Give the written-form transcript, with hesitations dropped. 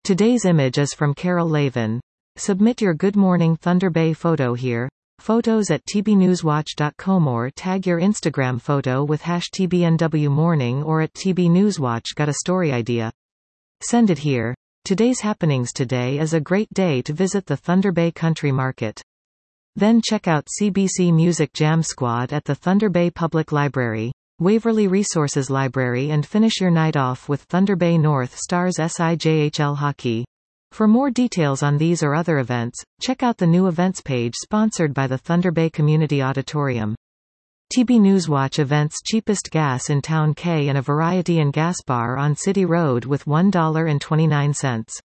Today's image is from Carol Lavin. Submit your Good Morning Thunder Bay photo here. Photos at tbnewswatch.com or tag your Instagram photo with #TBNWMorning or at tbnewswatch. Got a story idea? Send it here. Today's happenings. Today is a great day to visit the Thunder Bay Country Market. Then check out CBC Music Jam Squad at the Thunder Bay Public Library, Waverly Resources Library, and finish your night off with Thunder Bay North Stars SIJHL Hockey. For more details on these or other events, check out the new events page sponsored by the Thunder Bay Community Auditorium. TB Newswatch events: cheapest gas in Town K and a variety and gas bar on City Road with $1.29.